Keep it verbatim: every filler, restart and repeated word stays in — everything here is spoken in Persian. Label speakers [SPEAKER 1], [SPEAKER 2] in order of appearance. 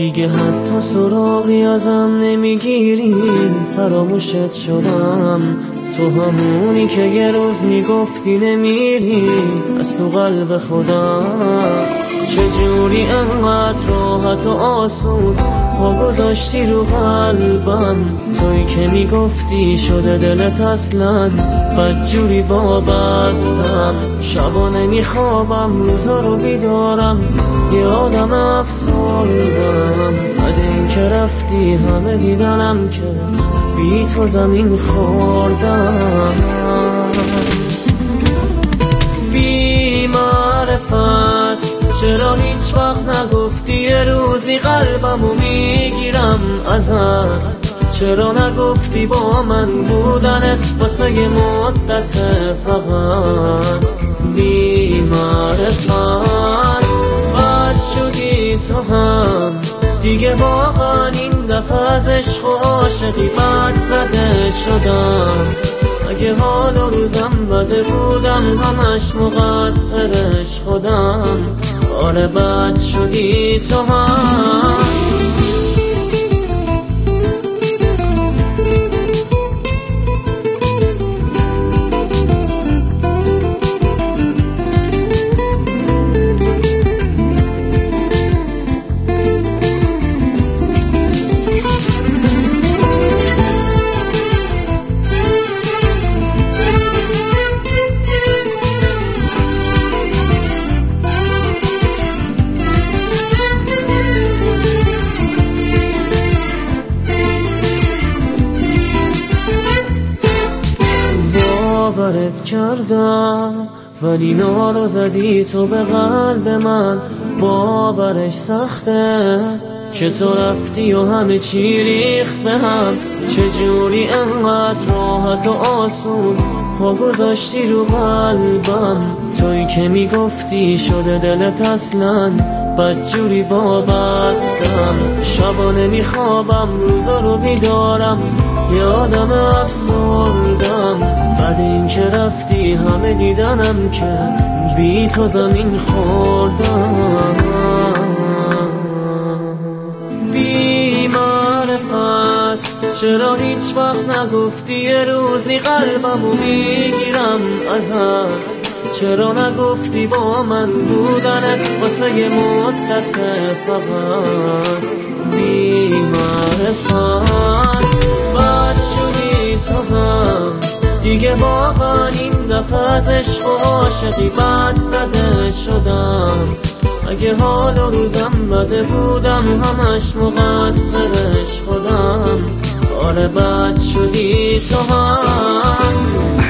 [SPEAKER 1] دیگه حتی سراغی ازم نمیگیری، فراموشت شدم. تو همونی که یه روز میگفتی نمیری از تو قلب خودم. چجوری انقدر راحت و آسون پا گذاشتی رو قلبم، توی که میگفتی شده دلت اصلا بدجوری وابستم. شبا نمیخوابم روزا رو بیدارم، یه آدم افسردم. بعد این که رفتی همه دیدنم که بی تو زمین خوردم. بی معرفت چرا هیچ وقت نگفتی یه روزی قلبمو میگیرم ازت؟ چرا نگفتی با من بودنت واسه یه مدت فقط؟ بی معرفت بد شدی تو هم دیگه، واقعا این دفعه از عشق و عاشقی بد زده شدم. اگه حال و روزم بده بودم همش مقصرش خودم. آره بد شدی تو هم. باورت کردم ولی نارو زدی تو به قلب من. باورش سخته که تو رفتی و همه چی ریخت به هم. چجوری انقدر راحت و آسون پا گذاشتی رو قلبم، توی که میگفتی شده دلت اصلا بدجوری وابستم. شبا نمیخوابم روزا رو بیدارم، یه آدم افسردم. بعد این که رفتی همه دیدنم که بی تو زمین خوردم. بی معرفت چرا هیچ وقت نگفتی یه روزی قلبمو میگیرم ازت؟ چرا نگفتی با من بودنت واسه یه مدت فقط؟ بی معرفت بد شدی تو هم دیگه، واقعا این دفعه از عشق و عاشقی بد زده شدم. اگه حال و روزم بده بودم همش مقصرش خودم. آره بد شدی تو هم.